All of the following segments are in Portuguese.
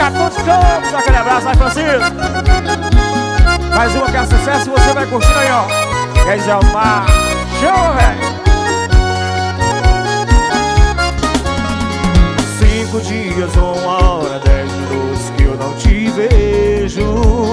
Catão de Campos, aquele abraço, vai Francisco. Mais uma que é sucesso e você vai curtindo aí, ó. Quer dizer, Osmar, chama, velho. 5 dias, 1 hora, 10 minutos que eu não te vejo.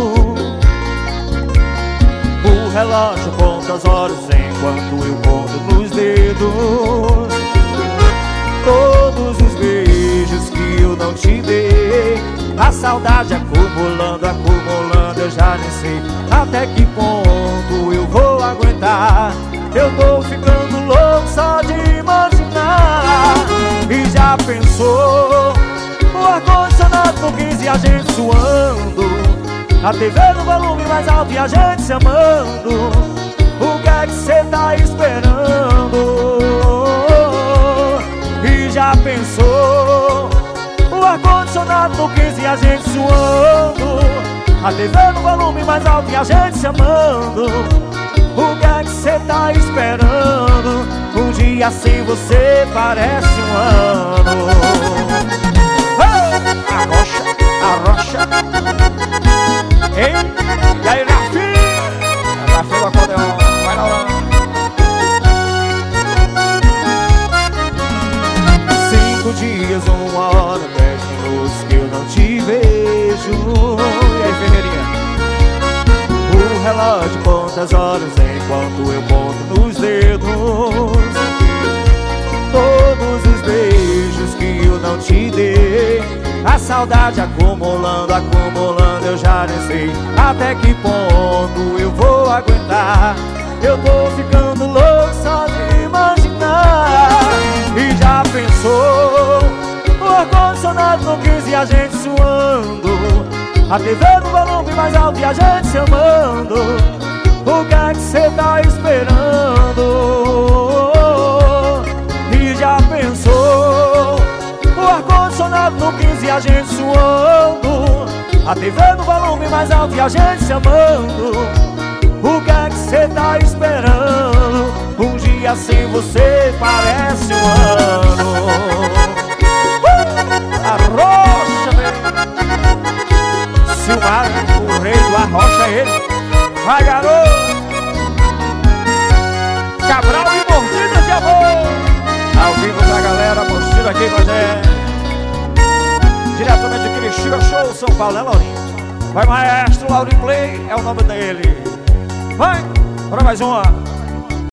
O relógio conta as horas enquanto eu conto nos dedos. Todos os beijos que eu não te dei, a saudade acumulando, acumulando, eu já nem sei até que ponto eu vou aguentar. Eu tô ficando louco só de imaginar. E já pensou o ar-condicionado no 15 e a gente suando, a TV no volume mais alto e a gente se amando. O que é que cê tá esperando? E já pensou o ar-condicionado no 15 e a gente suando, a TV no volume mais alto e a gente se amando. O que é que cê tá esperando? Um dia sem você parece um ano. Arrocha, arrocha. Ei, e aí, Rafinha? Rafinha do acordeão, vai lá, lá. 5 dias, 1 hora, 10 minutos que eu não te vejo. E aí, Ferreirinha? O relógio conta as horas enquanto eu conto nos dedos. Todos os beijos que eu não te dei, a saudade acumulando, acumulando, eu já nem sei até que ponto eu vou aguentar. Eu tô ficando louco só de imaginar. E já pensou o ar-condicionado no 15 e a gente suando, a TV no volume mais alto e a gente se amando. O que é que cê tá esperando? E já pensou o ar-condicionado no 15 e a gente suando, a TV no volume mais alto e a gente se amando. O que é que cê tá esperando? Um dia sem você parece um ano. Arrocha, velho. Silmar, o rei do arrocha é ele. Vai, garoto. Cabral e mordida de amor. Ao vivo da galera, curtindo aqui com a gente. Diretamente de Cristina Show, São Paulo, né, Laurinho? Vai, maestro, Laurinho Play, é o nome dele. Vai, para mais uma.